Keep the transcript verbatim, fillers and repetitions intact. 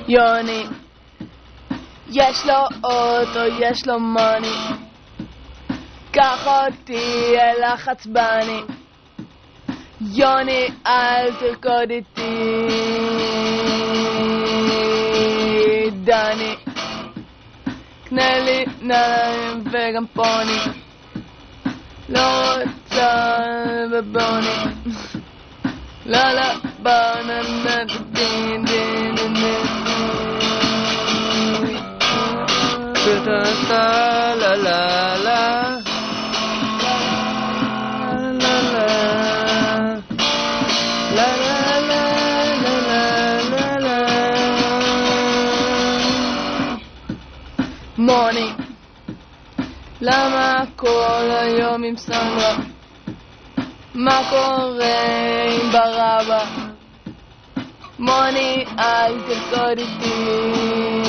יוני, יש לו אוטו, יש לו מוני, קח אותי אל החצבני. יוני, אל תרקוד איתי, דני, קנה לי נעליים וגם פוני, לא רוצה בבוני, לא לא בונה דין דין דין דין לה לה לה לה מוני, למה כל היום עם סנדרה? מה קורה עם ברבא? מוני, אל תרקוד איתי.